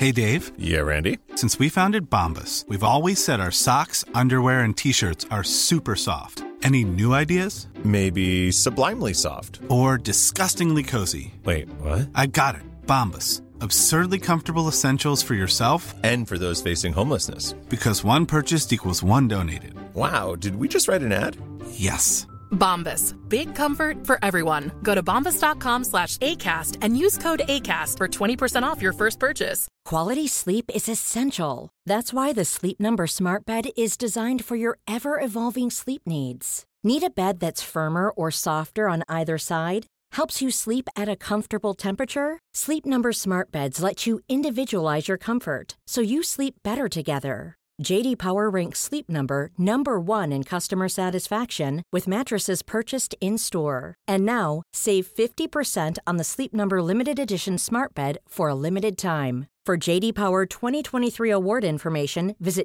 Hey, Dave. Yeah, Randy. Since we founded Bombas, we've always said our socks, underwear, and T-shirts are super soft. Any new ideas? Maybe sublimely soft. Or disgustingly cozy. Wait, what? I got it. Bombas. Absurdly comfortable essentials for yourself and for those facing homelessness. Because one purchased equals one donated. Wow, did we just write an ad? Yes. Bombas. Big comfort for everyone. Go to bombas.com/ACAST and use code ACAST for 20% off your first purchase. Quality sleep is essential. That's why the Sleep Number Smart Bed is designed for your ever-evolving sleep needs. Need a bed that's firmer or softer on either side? Helps you sleep at a comfortable temperature? Sleep Number Smart Beds let you individualize your comfort so you sleep better together. J.D. Power ranks Sleep Number #1 in customer satisfaction with mattresses purchased in-store. And now, save 50% on the Sleep Number Limited Edition Smart Bed for a limited time. For J.D. Power 2023 award information, visit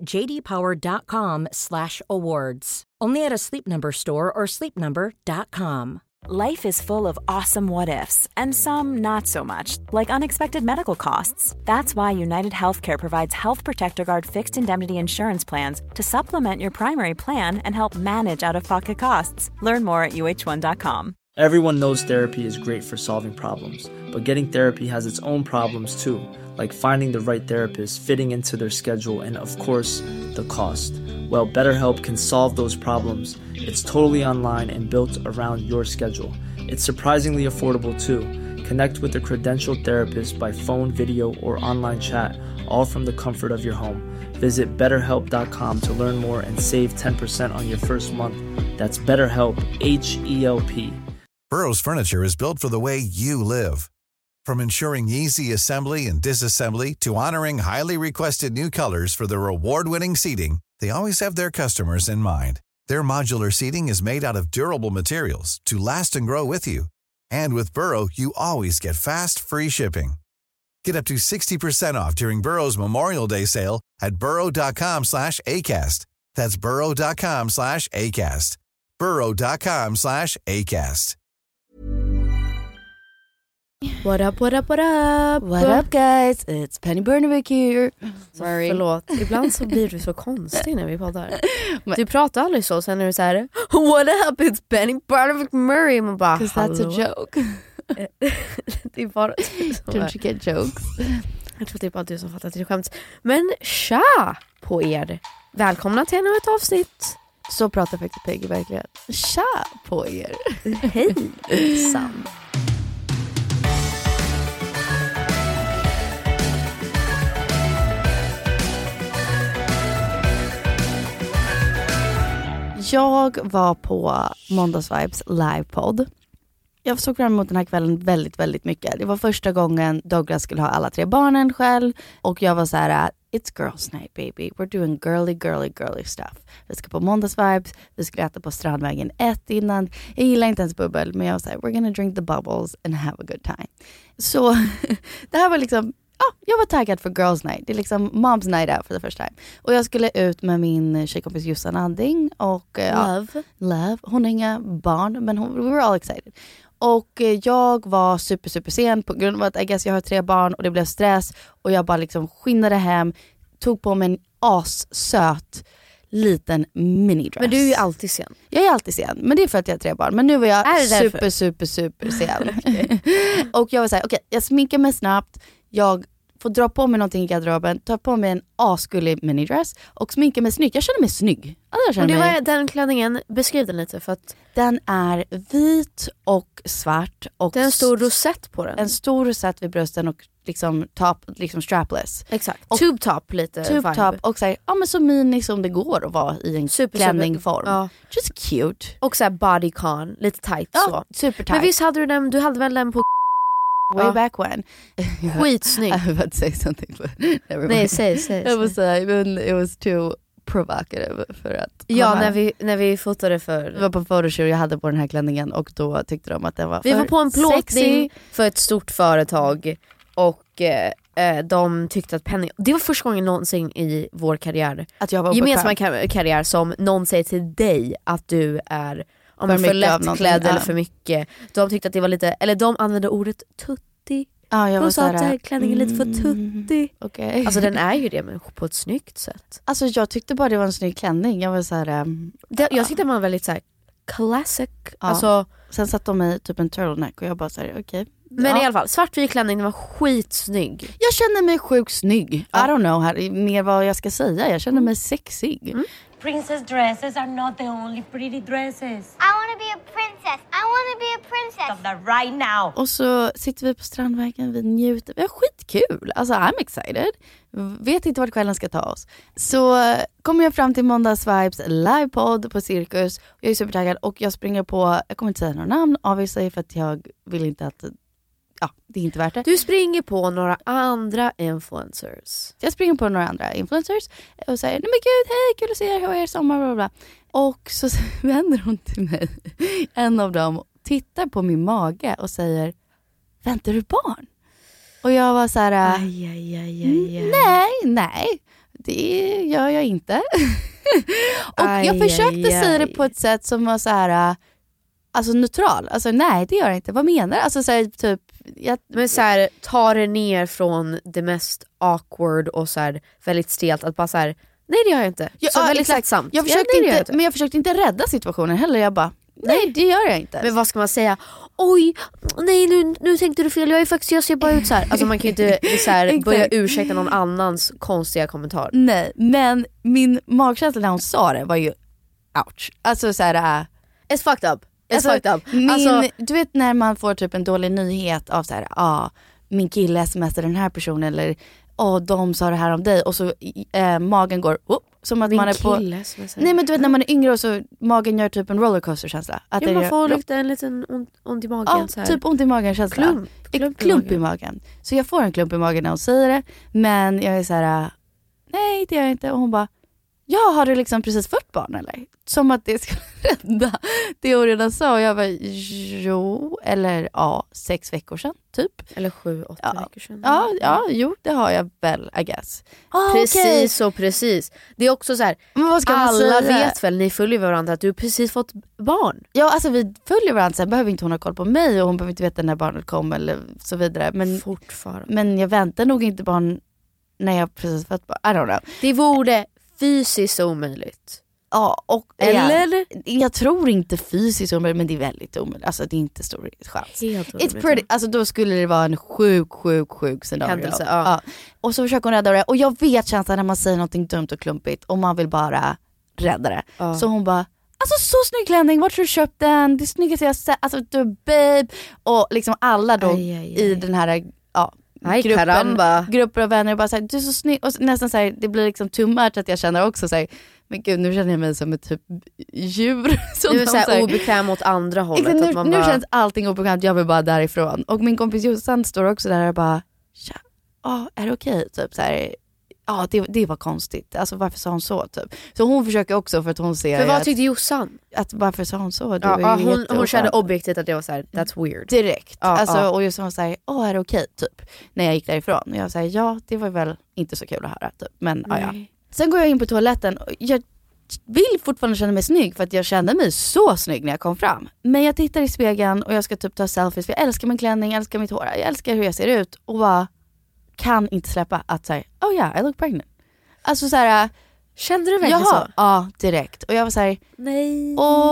jdpower.com/awards. Only at a Sleep Number store or sleepnumber.com. Life is full of awesome what-ifs, and some not so much, like unexpected medical costs. That's why United Healthcare provides Health Protector Guard fixed indemnity insurance plans to supplement your primary plan and help manage out-of-pocket costs. Learn more at uh1.com. Everyone knows therapy is great for solving problems, but getting therapy has its own problems too, like finding the right therapist, fitting into their schedule, and of course, the cost. Well, BetterHelp can solve those problems. It's totally online and built around your schedule. It's surprisingly affordable too. Connect with a credentialed therapist by phone, video, or online chat, all from the comfort of your home. Visit BetterHelp.com to learn more and save 10% on your first month. That's BetterHelp, H-E-L-P. Burrow's furniture is built for the way you live. From ensuring easy assembly and disassembly to honoring highly requested new colors for their award-winning seating, they always have their customers in mind. Their modular seating is made out of durable materials to last and grow with you. And with Burrow, you always get fast, free shipping. Get up to 60% off during Burrow's Memorial Day sale at burrow.com/ACAST. That's burrow.com/ACAST. burrow.com/ACAST. What up, what up, what up? What up guys, it's Penny Bernevik here. Sorry. Förlåt, ibland så blir du så konstig när vi poddar. Du pratar aldrig så, sen är du så här: what up, it's Penny Bernevik Murray. Man bara, 'cause that's a joke. Det är bara Don't you get jokes? Jag tror typ att du som fattar till skämt. Men tja på er. Välkomna till ännu ett avsnitt. Så pratar faktiskt Peggy verkligen. Tja på er. Hej, Sam. Jag var på Måndagsvibes livepodd. Jag såg fram emot den här kvällen väldigt, väldigt mycket. Det var första gången Douglas skulle ha alla 3 barnen själv. Och jag var så här: it's girls night baby. We're doing girly stuff. Vi ska på Måndagsvibes. Vi skulle äta på Strandvägen 1 innan. Jag gillar inte ens bubbel. Men jag var så här: we're gonna drink the bubbles and have a good time. Så det här var liksom... jag var taggad för girls night. Det är liksom mom's night out for the first time. Och jag skulle ut med min tjejkompis Jossan Anding. Och Love. Hon har inga barn, men we were all excited. Och jag var super sen på grund av att jag har 3 barn och det blev stress. Och jag bara liksom skinnade hem. Tog på mig en assöt liten minidress. Men du är ju alltid sen. Jag är alltid sen, men det är för att jag har 3 barn. Men nu var jag super sen. Och jag var såhär, okej, jag sminkar mig snabbt. Jag får dra på mig någonting i garderoben, ta på mig en asgullig minidress och sminka mig snyggt. Jag känner mig snygg. Och det var den klänningen, beskriv den lite för att... Den är vit och svart. Och det är en stor rosett på den. En stor rosett vid brösten och liksom top, liksom strapless. Exakt. Och tube top lite. Tube top och så här, men så mini som det går att vara i en klänningform. Ja. Just cute. Och så här bodycon, lite tight så. Super tight. Men visst hade du hade väl den på way back when. Skitsnygg. I was about to say something but never mind. Nej, säg. It was too provocative för att... Ja, när vi fotade för... Vi var på photoshoot och jag hade på den här klänningen och då tyckte de att den var vi var på en plåtning för ett stort företag och de tyckte att Penny... Det var första gången någonsin i vår karriär, att jag var gemensamma karriär, som någon säger till dig att du är för lättklädd eller för mycket. De tyckte att det var lite... Eller de använde ordet tutti Hon sa att den här klänningen är lite för tuttig. Okay. Alltså den är ju det, men på ett snyggt sätt. Alltså jag tyckte bara det var en snygg klänning. Jag var så här, jag tyckte man var väldigt så här classic. Ja. Alltså, sen satt de i typ en turtleneck och jag bara så här, okej. Men i alla fall, svartvit klänning, den var skitsnygg. Jag känner mig sjukt snygg. I don't know mer vad jag ska säga. Jag känner mig sexig. Princess dresses are not the only pretty dresses. I want to be a princess. I want to be a princess. Stop that right now. Och så sitter vi på Strandvägen, vi njuter. Vi har skitkul. Alltså I'm excited. Vet inte vart kvällen ska ta oss. Så kommer jag fram till Måndagsvibes livepodd på Cirkus. Jag är supertaggad och jag springer på, jag kommer inte säga några namn av sig för att jag vill inte att, det är inte värt det. Du springer på några andra influencers. Jag springer på några andra influencers och säger, nej men gud, hej, kul att se er, hur är er sommar, bla bla. Och så vänder hon till mig, en av dem, tittar på min mage och säger, väntar du barn? Och jag var så här, nej, det gör jag inte. Och jag försökte säga det på ett sätt som var så här, alltså neutral. Alltså nej, det gör jag inte. Vad menar du? Alltså så här, typ men så här, ta det ner från det mest awkward och så här, väldigt stelt att bara så här, nej det gör jag inte. Så väldigt lättsamt. Jag försökte inte, men jag försökte inte rädda situationen heller. Jag bara, nej det gör jag inte. Men vad ska man säga? Oj, nej nu tänkte du fel. Jag ser bara ut så här. Alltså man kan ju inte så här, börja ursäkta någon annans konstiga kommentar. Nej, men min magkänsla när hon sa det var ju ouch. Alltså så här, it's fucked up. Du vet när man får typ en dålig nyhet av så här, min kille smsar den här personen eller de sa det här om dig och så magen går som att man är på. Nej men du vet när man är yngre och så magen gör typ en rollercoaster känsla. Att man får en liten ont i magen så här. Typ ont i magen känsla. Klump i magen. Så jag får en klump i magen när hon säger det, men jag är så här, nej det gör jag inte. Och hon bara, har du liksom precis fått barn eller? Som att det skulle rädda det jag redan sa. Och jag var 6 veckor sedan typ. Eller 7-8 veckor sedan. Jo det har jag väl, I guess. Precis och precis. Det är också så här, men vad ska alla vet väl, ni följer varandra att du precis fått barn. Ja alltså vi följer varandra, sen behöver inte hon ha koll på mig och hon behöver inte veta när barnet kom eller så vidare. Men, fortfarande. Men jag väntar nog inte barn när jag precis fått barn. I don't know. Det vore fysiskt omöjligt. Ja, och eller? Jag tror inte fysiskt omöjligt, men det är väldigt omöjligt. Alltså det är inte stor chans. It's pretty, alltså då skulle det vara en sjuk scenario. Händelse, ja. Och så försöker hon rädda det. Och jag vet känslan när man säger någonting dumt och klumpigt och man vill bara rädda det. Så hon bara, alltså så snygg klänning, vart har du köpt den? Det snyggaste jag sett, alltså du babe. Och liksom alla då i den här grupper av vänner bara såhär, du är så snygg. Och nästan såhär, det blir liksom too much att jag känner också såhär, men gud nu känner jag mig som ett typ djur. Du är såhär obekväm åt andra hållet. Exakt, att man nu känns allting obekvämt, jag vill bara därifrån. Och min kompis Jossan står också där och bara, är det okej? Typ såhär, det var konstigt. Alltså varför sa hon så typ? Så hon försöker också för att hon ser. För vad tyckte Jossan? Att varför sa hon så? Hon kände objektivt att det var såhär, that's weird. Direkt. Och Jossan var såhär, är det okej typ? När jag gick därifrån. Och jag säger, det var väl inte så kul att höra typ. Men ja. Sen går jag in på toaletten och jag vill fortfarande känna mig snygg för att jag kände mig så snygg när jag kom fram. Men jag tittar i spegeln och jag ska typ ta selfies för jag älskar min klänning, jag älskar mitt hår, jag älskar hur jag ser ut och bara kan inte släppa att säga, I look pregnant. Alltså såhär, kände du verkligen så? Ja, direkt. Och jag var såhär, nej.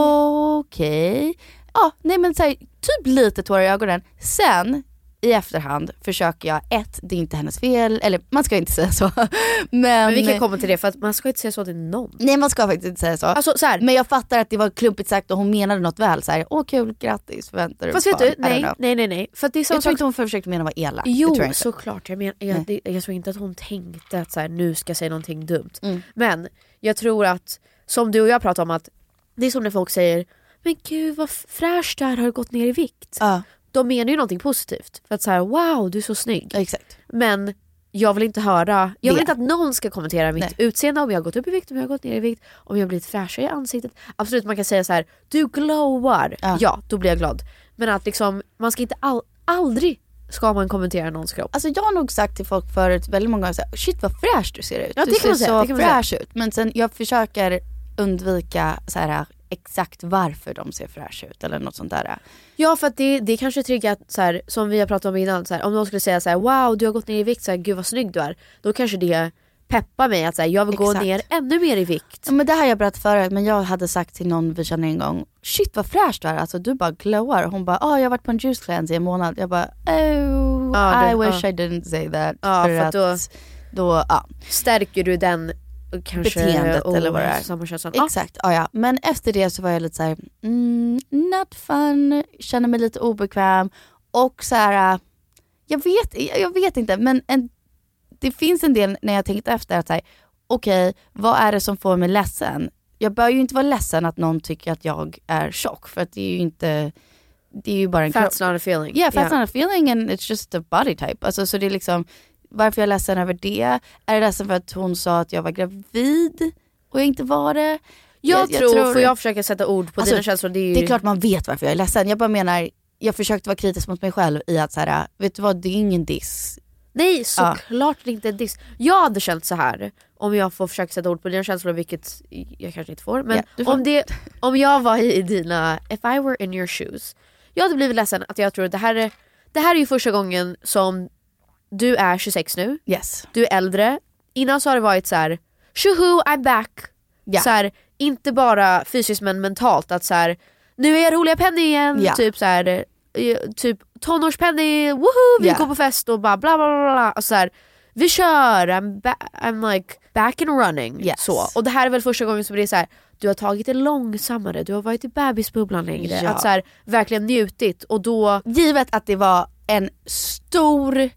Okej. Ja, nej men såhär, typ lite tårar i ögonen. Sen i efterhand försöker jag, det är inte hennes fel, eller man ska inte säga så. Men vi kan komma till det, för att man ska inte säga så till någon. Nej, man ska faktiskt inte säga så. Alltså, så här. Men jag fattar att det var klumpigt sagt och hon menade något väl. Så här, kul, grattis, förväntar du. Fast vet du, nej. För att det är jag tror inte hon försökte mena vara elak. Jo, såklart. Jag tror inte att hon tänkte att så här, nu ska jag säga någonting dumt. Men jag tror att, som du och jag pratar om, att det är som när folk säger, men gud vad fräscht där, har gått ner i vikt. De menar ju någonting positivt. För att så här, wow, du är så snygg. Exakt. Men jag vill inte höra, jag vill inte att någon ska kommentera mitt utseende, om jag har gått upp i vikt, om jag har gått ner i vikt, om jag har blivit fräschare i ansiktet. Absolut, man kan säga så här, du glowar. Ja, då blir jag glad. Men att liksom, man ska inte aldrig ska man kommentera någons kropp. Alltså jag har nog sagt till folk förut väldigt många gånger så här, shit vad fräsch du ser ut. Ja, du ser så fräsch ut. Men sen jag försöker undvika så här exakt varför de ser fräscha ut eller något sånt där. Ja, för att det kanske triggar så här, som vi har pratat om innan, så här, om någon skulle säga så här: wow, du har gått ner i vikt, så här, gud vad snygg du är. Då kanske det peppar mig att så här, jag vill gå ner ännu mer i vikt. Ja, men det här har jag berättat förut, men jag hade sagt till någon vi känner en gång: shit vad fräscht du är, alltså du bara glowar. Hon bara, jag har varit på en juice cleanse i en månad. Jag bara, I wish I didn't say that. För att då stärker du den kanske beteendet eller vad det är. Exakt, ja. Men efter det så var jag lite så här, not fun, känner mig lite obekväm och så här, jag vet inte, men det finns en del när jag tänkte efter att säga, okej, vad är det som får mig ledsen? Jag bör ju inte vara ledsen att någon tycker att jag är tjock, för att det är ju inte, det är ju bara en fat's not a feeling. Yeah, fat's not a feeling and it's just a body type. Alltså, så det är liksom, varför jag är ledsen över det? Är jag ledsen för att hon sa att jag var gravid och jag inte var det? Jag tror, får jag försöka sätta ord på dina känslor? Det är klart man vet varför jag är ledsen. Jag bara menar, jag försökte vara kritisk mot mig själv i att så här, vet du vad, det är ingen diss. Nej, såklart det inte är diss. Jag hade känt så här, om jag får försöka sätta ord på dina känslor, vilket jag kanske inte får. Men om jag var i dina, if I were in your shoes, jag hade blivit ledsen att jag tror att det här är ju första gången som du är 26 nu. Yes. Du är äldre. Innan så har det varit så här, tjoho, I'm back. Yeah. Så här, inte bara fysiskt men mentalt, att så här, nu är jag roliga Penny igen. Yeah. Typ så här, typ tonårspenny, woohoo, vi går på fest och bara bla bla bla bla. Och så här, vi kör, I'm like back and running. Yes. Så. Och det här är väl första gången som det är så här, du har tagit det långsammare, du har varit i bebisbubblan längre. Att så här, verkligen njutit. Och då, givet att det var en stor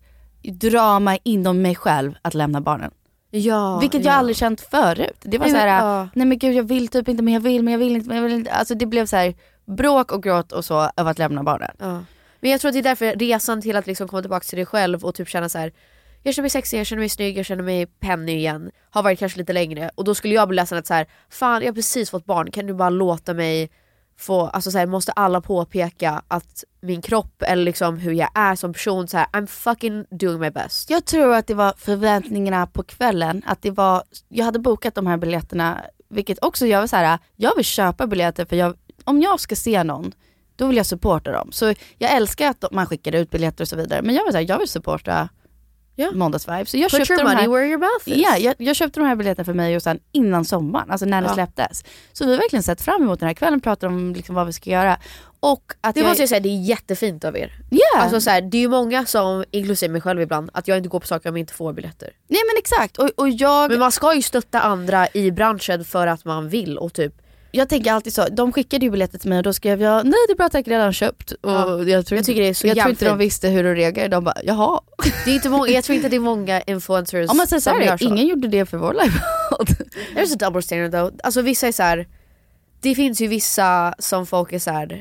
drama inom mig själv att lämna barnen. Vilket jag aldrig känt förut. Det var så här, nej men gud, jag vill typ inte, men jag vill inte. Alltså det blev så här bråk och gråt och så av att lämna barnen. Men jag tror att det är därför resan till att liksom komma tillbaka till dig själv och typ känna så här, jag känner mig sexig, jag känner mig snygg, jag känner mig Penny igen, har varit kanske lite längre. Och då skulle jag bli ledsen att så här, fan, jag har precis fått barn, kan du bara låta mig få, alltså så här, måste alla påpeka att min kropp eller liksom hur jag är som person, så här, I'm fucking doing my best. Jag tror att det var förväntningarna på kvällen, att det var, jag hade bokat de här biljetterna, vilket också jag var så här, jag vill köpa biljetter för om jag ska se någon, då vill jag supporta dem. Så jag älskar att man skickar ut biljetter och så vidare, men jag var så här, jag vill supporta Måndagsvibe. Så jag köpte your money where your mouth is. Ja, jag köpte de här biljetterna för mig och sen innan sommaren, alltså när det släpptes. Så vi har verkligen sett fram emot den här kvällen, pratar om liksom vad vi ska göra. Och att det måste jag säga, det är jättefint av er. Yeah. Alltså så här, det är ju många som, inklusive mig själv ibland, att jag inte går på saker om jag inte får biljetter. Nej men exakt. Men man ska ju stötta andra i branschen för att man vill och typ. Jag tänker alltid så, de skickade ju biljetter till mig och då skrev jag, nej det är bra, tack, redan köpt. Och jag tror inte de visste hur de reagerade. De bara, jaha. Det är inte många, jag tror inte det är många influencers man säger som gör så. Ingen gjorde det för vår livepodd. There's a double standard though. Alltså vissa är så här, det finns ju vissa som folk är så här,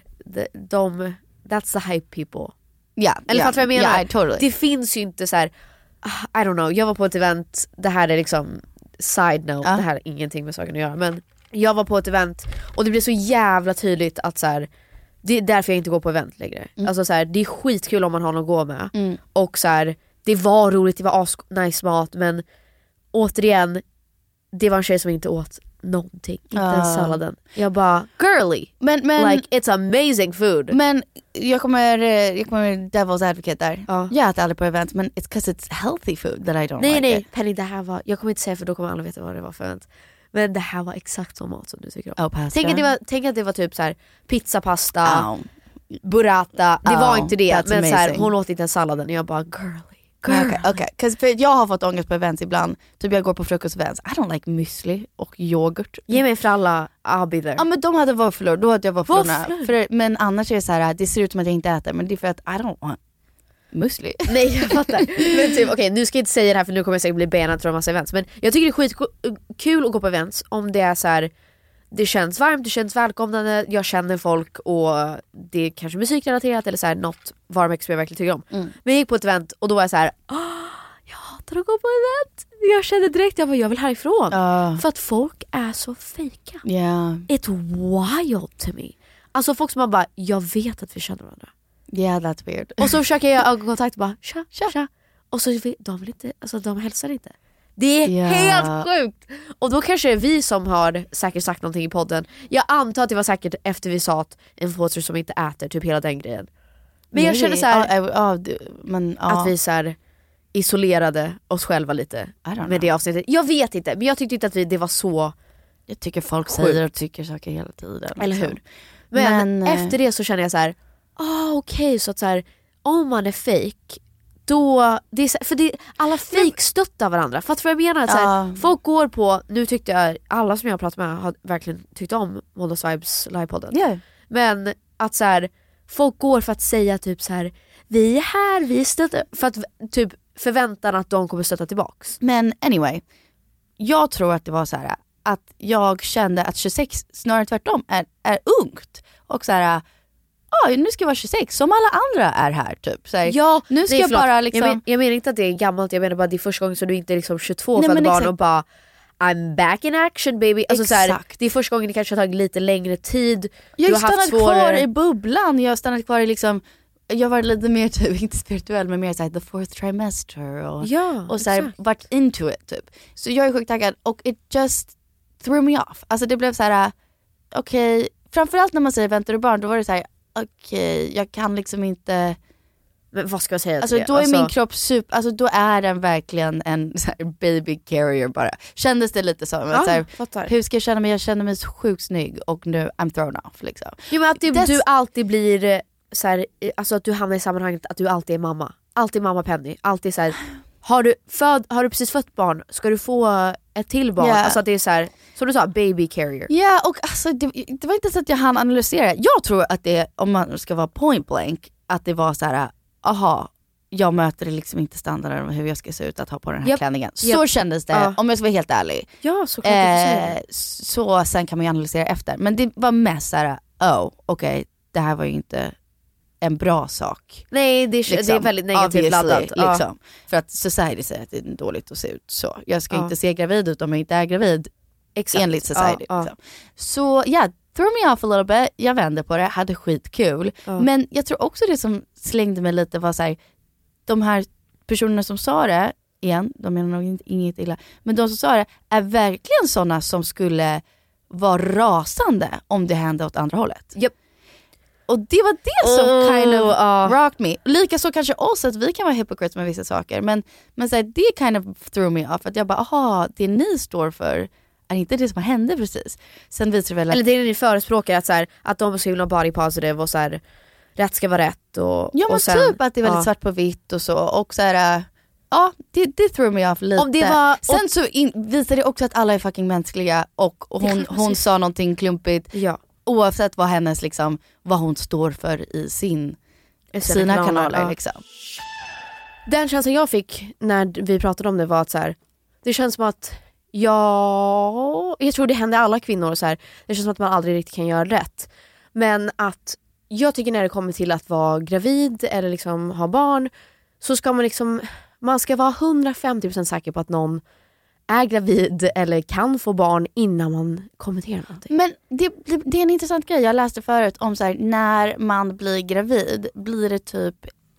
that's the hype people. Ja, eller för att jag menar, yeah, totally. Det finns ju inte så här, I don't know, jag var på ett event, det här är liksom side note, det här är ingenting med saken att göra, men jag var på ett event och det blev så jävla tydligt att så här, det är därför jag inte går på event längre. Alltså så här, det är skitkul om man har någon att gå med. Och så här, det var roligt, det var nice mat, men återigen, det var en tjej som inte åt någonting, inte ens salladen. Jag bara, girly, men like it's amazing food. Men jag kommer devil's advocate där. Jag äter aldrig på event, men it's 'cause it's healthy food that I don't like. Nej, Penny, det här var, jag kommer inte säga för då kommer alla veta vad det var för event. Men det här var exakt som mat som du tycker om. Tänk att det var typ så här pizza, pasta, burrata. Det var inte det, men så här, hon åt inte en salladen och jag bara, girly. Okay. För jag har fått ångest på events ibland. Typ jag går på frukostevents, I don't like müsli och yoghurt. Ge mig för alla, I'll be there. Ja men de hade våfflor, då hade jag våfflorna. Men annars är det så här, det ser ut som att jag inte äter, men det är för att I don't want musli. Nej, jag fattar. Men typ, okej, nu ska jag inte säga det här för nu kommer jag säkert bli benad från en massa events. Men jag tycker det är skitkul att gå på events om det är så här, det känns varmt, det känns välkomnande, jag känner folk och det är kanske musikrelaterat eller så här, något varumärke som jag verkligen tycker om. Men jag gick på ett event och då var jag så här, jag hatar att gå på event. Jag kände direkt, jag vill härifrån. För att folk är så fejka. It's wild to me. Alltså folk som bara, jag vet att vi känner varandra. Yeah, that's weird. Och så försöker jag ögonkontakt och bara tja. Och så de vill inte, alltså de hälsar inte. Det är helt sjukt. Och då kanske det är vi som har säkert sagt någonting i podden. Jag antar att det var säkert efter vi sa att influencers som inte äter, typ hela den grejen. Men jag känner så här, att vi så här isolerade oss själva lite med det avsnittet. Jag vet inte, men jag tyckte inte att det var så. Jag tycker folk säger och tycker saker hela tiden. Eller hur? Men efter det så känner jag så här, okej, så att så här, om man är fake, då det är så, för alla fake stöttar varandra. För att jag menar att så här, folk går på, nu tyckte jag alla som jag har pratat med har verkligen tyckt om Måndags Vibes livepodden. Yeah. Men att så här, folk går för att säga typ så här, vi är här, vi stöttar, för att typ förväntan att de kommer stötta tillbaks. Men anyway, jag tror att det var så här att jag kände att 26 snarare tvärtom är ungt och så här, nu ska jag vara 26 som alla andra är här typ. Så här, ja, nu ska jag bara liksom... jag menar inte att det är gammalt, jag menar bara att det är första gången så du inte är liksom 22 för barn och bara I'm back in action baby. Alltså så här, det är första gången det kanske har tagit lite längre tid. Jag har stannat kvar i bubblan, jag har stannat kvar i liksom, jag var lite mer typ, inte spirituell men mer såhär the fourth trimester och så här, varit into it typ. Så jag är sjukt taggad och it just threw me off. Alltså det blev så här, okej, framförallt när man säger väntar du barn, då var det så här, okej, jag kan liksom inte. Men vad ska jag säga? Alltså då är min kropp super, alltså då är den verkligen en så här baby carrier bara. Kändes det lite som så här, hur ska jag känna mig? Jag känner mig så sjukt snygg och nu I'm thrown off liksom. Jo, men att du alltid blir så här, alltså att du hamnar i sammanhanget att du alltid är mamma. Alltid mamma Penny. Alltid så här, har du precis fött barn, ska du få ett till barn? Yeah. Alltså att det är så här, som du sa, baby carrier. Ja, och alltså det var inte så att jag hann analysera. Jag tror att det, om man ska vara point blank, att det var så här, jag möter liksom inte standarden om hur jag ska se ut att ha på den här klänningen. Så kändes det, om jag ska vara helt ärlig. Ja, såklart. Så sen kan man ju analysera efter. Men det var mest så här, okej, det här var ju inte en bra sak. Nej, det är väldigt negativt laddat. Liksom. För att society säger att det är dåligt att se ut så. Jag ska inte se gravid ut om jag inte är gravid. Exakt. Enligt society. Liksom. Så throw me off a little bit. Jag vände på det, hade skitkul. Men jag tror också det som slängde mig lite var så här, de här personerna som sa det, igen, de menar nog inget illa, men de som sa det är verkligen sådana som skulle vara rasande om det hände åt andra hållet. Yep. Och det var det som kind of rocked me. Likaså kanske också att vi kan vara hypocrites med vissa saker, men så här, det kind of threw me off. Att jag bara, det ni står för är inte det som hände precis. Sen visar det väl eller det är det ni förespråkar, att, så här, att de ska vara body positive och så här, rätt ska vara rätt. Och, ja, men och sen, typ att det är väldigt svart på vitt och så. Och så här, det threw me off lite. Om det var, sen så visar det också att alla är fucking mänskliga. Och hon sa någonting klumpigt. Ja. Oavsett vad hennes liksom, vad hon står för i sina kanaler liksom. Den känslan jag fick när vi pratade om det var att så här, det känns som att jag tror det händer alla kvinnor så här, det känns som att man aldrig riktigt kan göra rätt. Men att jag tycker när det kommer till att vara gravid eller liksom ha barn, så ska man liksom, man ska vara 150% säker på att någon är gravid eller kan få barn innan man kommenterar någonting. Men det är en intressant grej. Jag läste förut om så här, när man blir gravid blir det typ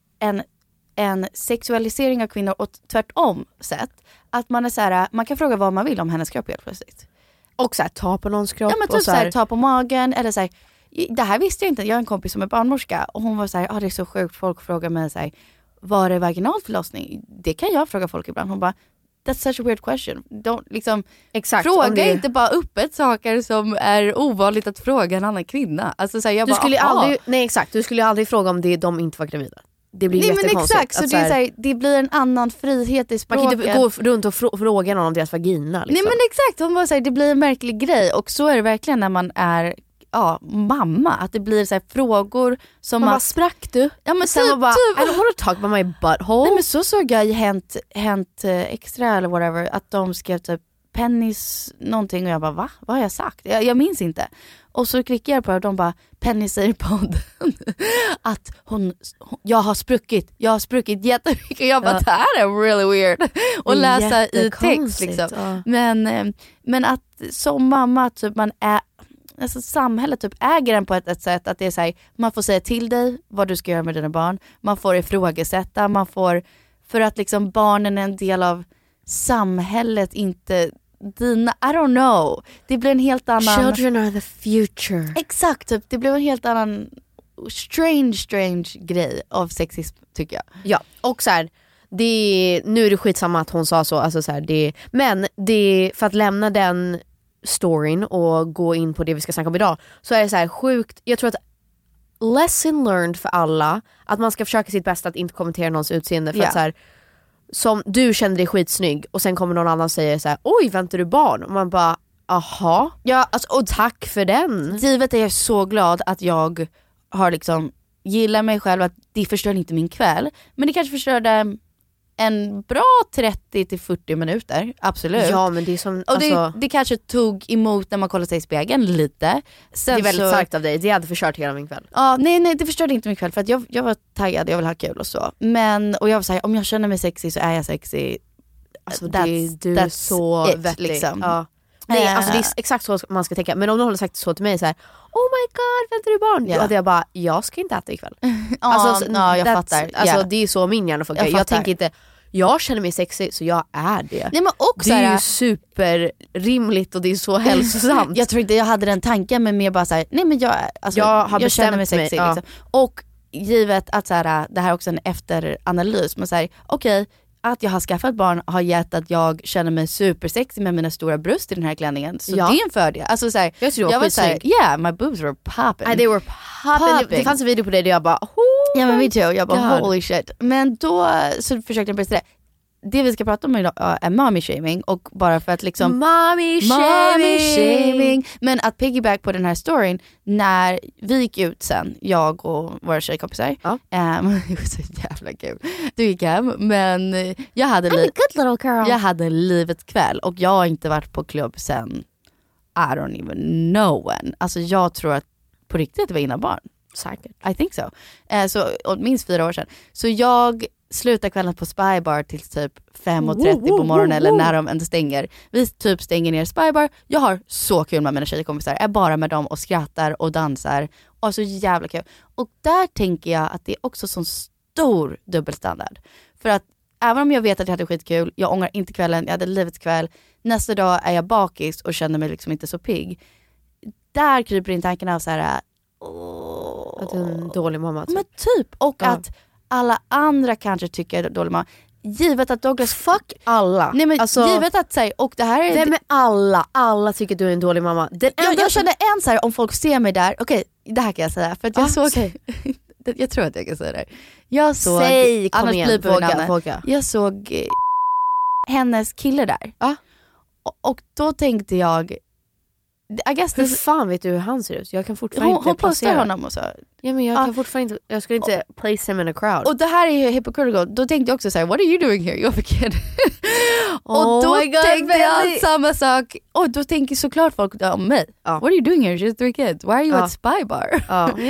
en sexualisering av kvinnor och tvärtom sätt. Att man är så här, man kan fråga vad man vill om hennes kropp helt plötsligt. Och så här, ta på någons kropp. Ja, men typ så här, ta på magen eller så här, det här visste jag inte. Jag har en kompis som är barnmorska och hon var så här, det är så sjukt, folk frågar mig så här, var det vaginal förlossning? Det kan jag fråga folk ibland. Hon bara, that's such a weird question. Liksom, exakt, fråga inte bara öppet saker som är ovanligt att fråga en annan kvinna. Alltså, så här, jag du skulle aldrig, nej exakt, du skulle aldrig fråga om de inte var gravida. Det blir jättekonstigt. Men exakt, så det, är så här, det blir en annan frihet i språket. Man kan inte gå runt och fråga någon om deras vagina. Liksom. Nej men exakt, hon var så här, det blir en märklig grej. Och så är det verkligen när man är mamma. Att det blir så här frågor som man bara, sprack du? Ja men sen typ, bara, I don't want to talk about my butthole. Nej men så såg jag i Hänt Extra eller whatever, att de skrev typ Pennys någonting och jag bara, va? Vad har jag sagt? Jag minns inte. Och så klickar jag på det och de bara, Penny säger på podden att jag har spruckit jättemycket. Jag bara, det här är really weird att läsa i text liksom. Men att som mamma typ man är, alltså samhället typ äger den på ett sätt att det är så här, man får säga till dig vad du ska göra med dina barn. Man får ifrågasätta, man får, för att liksom barnen är en del av samhället inte dina, I don't know. Det blir en helt annan... Children are the future. Exakt, typ. Det blev en helt annan strange grej av sexism tycker jag. Ja, och så här, nu är det skitsamma att hon sa så, alltså så här, men det, för att lämna den storyn och gå in på det vi ska snacka om idag, så är det så här sjukt, jag tror att lesson learned för alla, att man ska försöka sitt bästa att inte kommentera någons utseende, för att så här, som du känner dig skitsnygg och sen kommer någon annan och säger så här: oj, väntar du barn? Och man bara, aha, ja, alltså, och tack för den. Givet är jag så glad att jag har liksom gillar mig själv, att det förstör inte min kväll, men det kanske förstörde en bra 30-40 minuter, absolut. Ja, men det är som, och alltså, det kanske tog emot när man kollar sig i spegeln lite. Sen det är väldigt så, starkt av dig, det hade förstört hela min kväll. Ja, nej, det förstörde inte min kväll, för att jag var taggad, jag vill ha kul och så. Och jag var såhär, om jag känner mig sexy så är jag sexy. Alltså du är så vettig. Liksom. Ja. Nej, alltså det är exakt så man ska tänka. Men om någon hade sagt så till mig så här: oh my god, väntar du barn? Då hade jag bara, jag ska inte äta ikväll. Alltså, jag fattar. Alltså det är så min hjärna funkar. Jag tänker inte, jag känner mig sexy så jag är det. Nej, men också, det är ju superrimligt och det är så hälsosamt. Jag tror inte jag hade den tanken, men mer bara såhär, nej men jag känner mig sexy liksom. Och givet att såhär, det här är också en efteranalys, men såhär, okej, att jag har skaffat barn har gett att jag känner mig supersexy med mina stora bröst i den här klänningen. Så det är en fördel. Alltså såhär, jag var såhär, yeah, my boobs were popping. They were popping. Det fanns en video på det där jag bara, ja men me too, jag bara holy shit. Men då så försökte jag berätta det vi ska prata om idag är mommy shaming, och bara för att liksom mommy shaming. Men att piggyback på den här storyn, när vi gick ut sen, jag och våra tjejkompisar, det var så jävla kul. Du gick hem, men jag hade livets kväll, och jag har inte varit på klubb sen I don't even know when. Alltså jag tror att på riktigt det var innan barn. Säkert. I think so. Så minst 4 år sedan. Så jag slutar kvällen på Spybar till typ 5:30 på morgonen eller när de ändå stänger. Vi typ stänger ner Spybar. Jag har så kul med mina tjejkompisar. Jag är bara med dem och skrattar och dansar. Och så jävla kul. Och där tänker jag att det är också sån stor dubbelstandard. För att även om jag vet att jag hade skitkul, jag ångrar inte kvällen, jag hade livets kväll. Nästa dag är jag bakis och känner mig liksom inte så pigg. Där kryper in tanken av så här, att du är en dålig mamma typ. Men typ, och att alla andra kanske tycker jag är dålig mamma. Givet att Douglas, fuck alla. Nej, men alltså, givet att säga, och det här är vem är alla tycker du är en dålig mamma. Jag känner en så här, om folk ser mig där, okej, det här kan jag säga, för att jag såg jag tror att jag kan säga det. Jag såg, säg, kom igen, våga. Jag såg hennes kille där. Och då tänkte jag, hur fan vet du hur han ser ut? Jag kan fortfarande inte placera honom och så. Ja, men jag kan fortfarande inte, jag skulle inte place him in a crowd. Och det här är ju hypocritical. Då tänkte jag också så här, what are you doing here? You're a kid. Och då tänkte jag samma sak. Och då tänker såklart folk om mig. What are you doing here? She's 3 kids. Why are you at Spybar?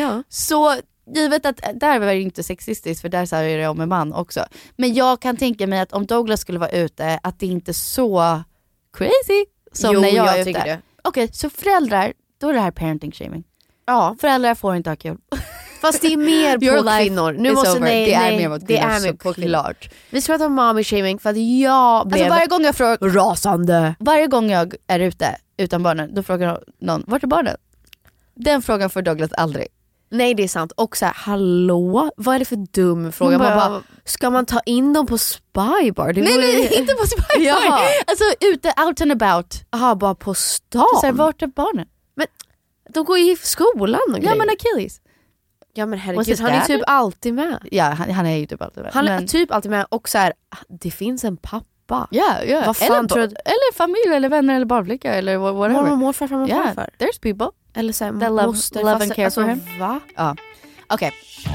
Så givet att där var det inte sexistiskt, för där sa jag det om en man också. Men jag kan tänka mig att om Douglas skulle vara ute, att det inte är så crazy som när jag är ute. Okej, så föräldrar, då är det här parenting shaming. Ja, föräldrar får inte ha kul. Fast det är mer på kvinnor. Nu måste det är mer mot kvinnor, såklart. Vi ska prata om mommy shaming, för att jag blev varje gång jag frågar, rasande. Varje gång jag är ute utan barnen, då frågar någon, vart är barnen? Den frågan får Douglas aldrig. Nej, det är sant. Och så här, hallå, vad är det för dum fråga? Man bara, ska man ta in dem på Spybar? Nej, inte på Spybar. Ja. Alltså ute, out and about. Jaha, bara på stan. Så här, vart är barnen? Men de går ju i skolan och grejer. Ja, men Achilles. Ja, men herregud, han är typ alltid med. Ja, han är ju typ alltid med. Han är typ alltid med, och så här, det finns en pappa. Ja. Vad fan tror du? Eller familj, eller vänner, eller barnflicka, eller whatever. Mormor, morfar, farmor, farfar. There's people. Eller så här, love and care for him. Va? Ja. Okej.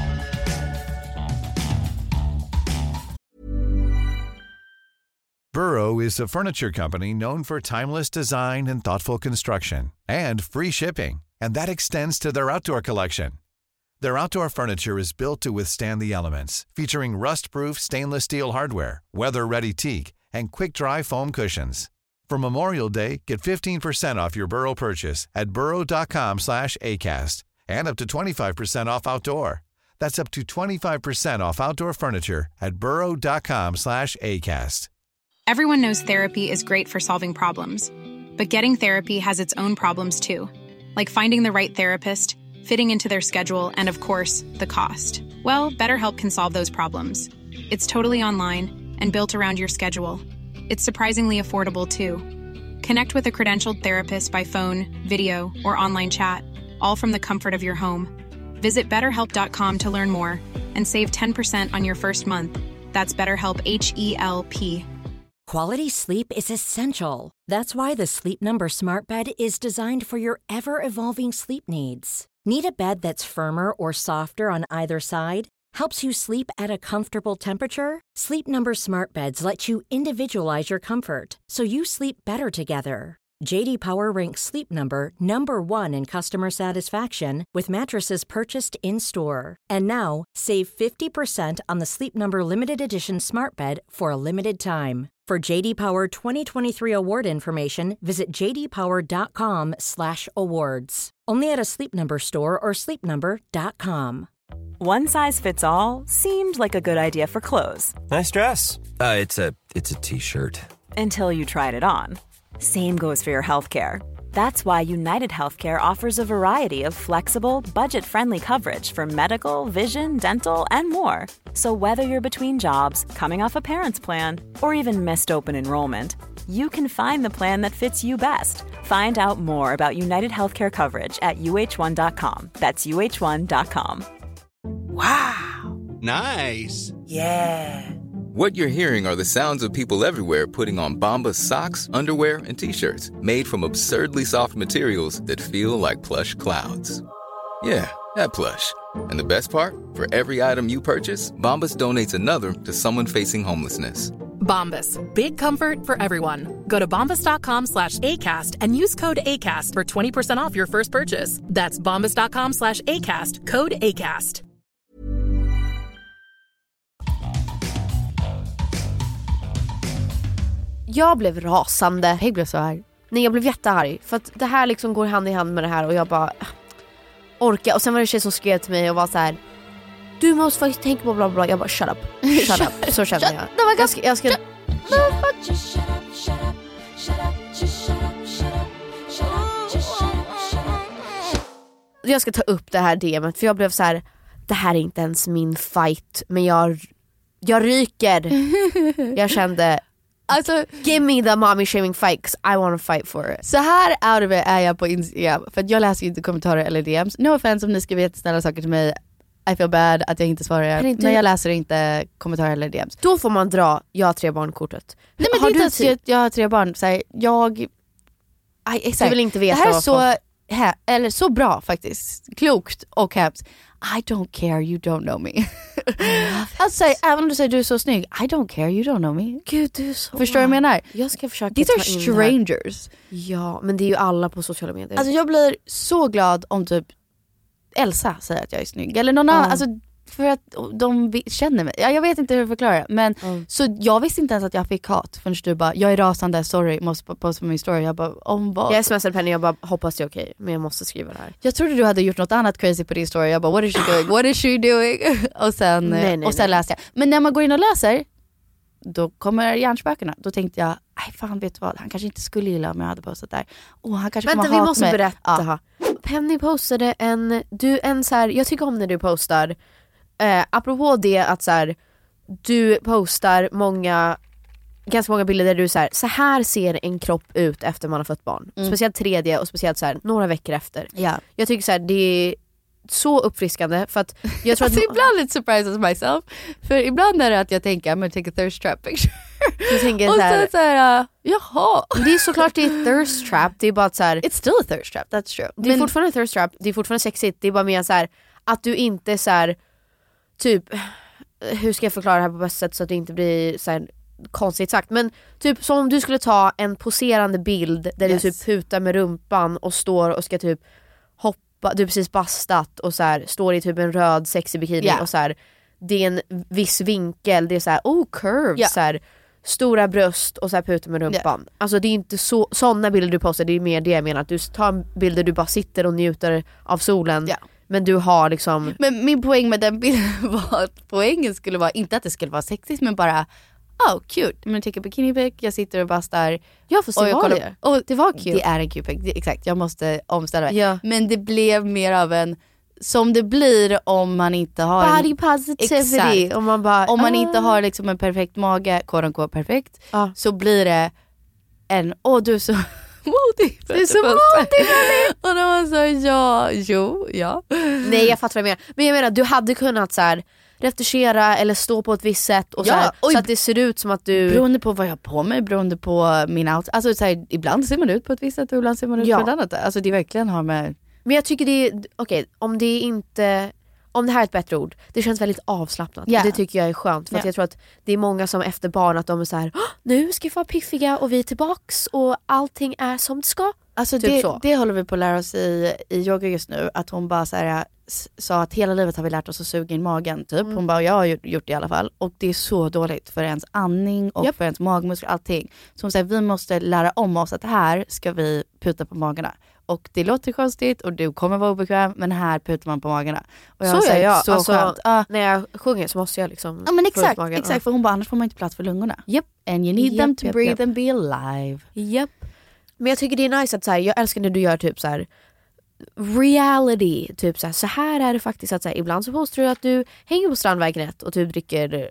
Burrow is a furniture company known for timeless design and thoughtful construction, and free shipping, and that extends to their outdoor collection. Their outdoor furniture is built to withstand the elements, featuring rust-proof stainless steel hardware, weather-ready teak, and quick-dry foam cushions. For Memorial Day, get 15% off your Burrow purchase at burrow.com/acast, and up to 25% off outdoor. That's up to 25% off outdoor furniture at burrow.com/acast. Everyone knows therapy is great for solving problems, but getting therapy has its own problems too, like finding the right therapist, fitting into their schedule, and of course, the cost. Well, BetterHelp can solve those problems. It's totally online and built around your schedule. It's surprisingly affordable too. Connect with a credentialed therapist by phone, video, or online chat, all from the comfort of your home. Visit BetterHelp.com to learn more and save 10% on your first month. That's BetterHelp, H-E-L-P. Quality sleep is essential. That's why the Sleep Number Smart Bed is designed for your ever-evolving sleep needs. Need a bed that's firmer or softer on either side? Helps you sleep at a comfortable temperature? Sleep Number Smart Beds let you individualize your comfort, so you sleep better together. J.D. Power ranks Sleep Number #1 in customer satisfaction with mattresses purchased in-store. And now, save 50% on the Sleep Number Limited Edition Smart Bed for a limited time. For J.D. Power 2023 award information, visit jdpower.com/awards. Only at a Sleep Number store or sleepnumber.com. One size fits all seemed like a good idea for clothes. Nice dress. It's a t-shirt. Until you tried it on. Same goes for your healthcare. That's why United Healthcare offers a variety of flexible, budget-friendly coverage for medical, vision, dental, and more. So whether you're between jobs, coming off a parent's plan, or even missed open enrollment, you can find the plan that fits you best. Find out more about United Healthcare coverage at UH1.com. That's UH1.com. Wow. Nice. Yeah. What you're hearing are the sounds of people everywhere putting on Bombas socks, underwear, and T-shirts made from absurdly soft materials that feel like plush clouds. Yeah, that plush. And the best part? For every item you purchase, Bombas donates another to someone facing homelessness. Bombas. Big comfort for everyone. Go to bombas.com/ACAST and use code ACAST for 20% off your first purchase. That's bombas.com/ACAST. Code ACAST. Jag blev rasande. Jag blev så arg. Nej, jag blev jättearg. För att det här liksom går hand i hand med det här. Och jag bara orkar. Och sen var det en tjej som skrev till mig och var så här: du måste faktiskt tänka på bla bla. Jag bara shut up. Så kände jag. Jag ska jag ska ta upp det här DM:et. För jag blev så här: det här är inte ens min fight. Men jag ryker. Jag kände alltså, give me the mommy shaming fight 'cause I want to fight for it. Så här out of it är jag på Instagram. För att jag läser inte kommentarer eller DMs. No offense om ni skriver jättesnälla saker till mig. I feel bad att jag inte svarar. Men jag läser inte kommentarer eller DMs. Då får man dra jag har 3 barn-kortet. Nej, men det är inte att jag har 3 barn. Så här, jag vill inte veta. Det här är så bra faktiskt. Klokt och hemskt. I don't care, you don't know me. Alltså, även om du säger du är så snygg, I don't care, you don't know me. Gud, du är så. Förstår du vad jag menar? Jag ska försöka These are strangers. Ja, men det är ju alla på sociala medier. Alltså jag blir så glad om typ Elsa säger att jag är snygg. Eller någon annan, alltså för att de känner mig. Jag vet inte hur jag förklarar. Men så jag visste inte ens att jag fick hat. Förrän du bara, jag är rasande, sorry, måste posta på min story. Jag bara, om vad? Jag smsade Penny, jag bara, hoppas det är okej. Men jag måste skriva det här. Jag trodde du hade gjort något annat crazy på din story. Jag bara, what is she doing? What is she doing? Och sen, nej. Läste jag. Men när man går in och läser, då kommer hjärnspökena. Då tänkte jag, fan vet du vad? Han kanske inte skulle gilla om jag hade postat där. Han kanske vänta, vi måste berätta. Ja. Penny postade en så här, jag tycker om när du postar. Apropå det att så här, du postar ganska många bilder där du så här ser en kropp ut efter man har fått barn. Speciellt 3D och speciellt så här, några veckor efter. Ja. Jag tycker så här, det är så uppfriskande för att jag tror att ibland lite surprises myself. För ibland är det att jag tänker I'm gonna take a thirst trap picture. Jag tänker och så här, jaha. Det är såklart det är thirst trap. Det är bara så här, it's still a thirst trap, that's true. Det är fortfarande thirst trap. Det är fortfarande sexigt. Det är bara mer så här att du inte så här, typ, hur ska jag förklara det här på bästa sätt så att det inte blir så här konstigt sagt, men typ som om du skulle ta en poserande bild där du typ putar med rumpan och står och ska typ hoppa, du är precis bastat och så här, står i typ en röd sexy bikini och så här, det är en viss vinkel, det är så här, curves, så här, stora bröst och så här putar med rumpan. Alltså det är inte såna bilder du postar, det är mer det jag menar, att du tar en bild där du bara sitter och njuter av solen. Men du har liksom... Men min poäng med den bilden var att poängen skulle vara, inte att det skulle vara sexigt, men bara cute. Men jag tycker bikini pic, jag sitter och bastar. Ja, för så var det. Och det var cute. Det är en cute pic, exakt. Jag måste omställa mig. Ja. Men det blev mer av en, som det blir om man inte har body positivity. Exakt. Om man inte har liksom en perfekt mage, quote unquote perfekt, så blir det en, du är så modig. Du är så modig. Och då var så, ja. Nej, jag fattar vad jag menar. Men jag menar, du hade kunnat så här retuschera eller stå på ett visst sätt och så, här, så att det ser ut som att du... Beroende på vad jag har på mig, beroende på min outfit. Alltså så här, ibland ser man ut på ett visst sätt och ibland ser man ut på ett annat. Alltså det verkligen har med... Men jag tycker det är, okej, om det här är ett bättre ord, det känns väldigt avslappnat. Det tycker jag är skönt, för att jag tror att det är många som efter barn att de är så här: nu ska vi vara piffiga och vi är tillbaks och allting är som det ska. Alltså typ det håller vi på att lära oss i yoga just nu, att hon bara så här, sa att hela livet har vi lärt oss att suga in magen typ. Hon bara, jag har gjort det i alla fall, och det är så dåligt för ens andning och för ens magmuskler, allting. Så hon säger, vi måste lära om oss att här ska vi puta på magarna. Och det låter konstigt och du kommer vara obekväm, men här putar man på magarna. Och jag så gör jag. Så alltså, när jag sjunger så måste jag liksom... Ja men exakt, för hon bara, annars får man inte plats för lungorna. Yep. And you need them to breathe and be alive. Yep. Men jag tycker det är nice att så här, jag älskar när du gör typ så här reality, typ så här är det faktiskt, att så här, ibland så postar du att du hänger på Strandvägen och typ dricker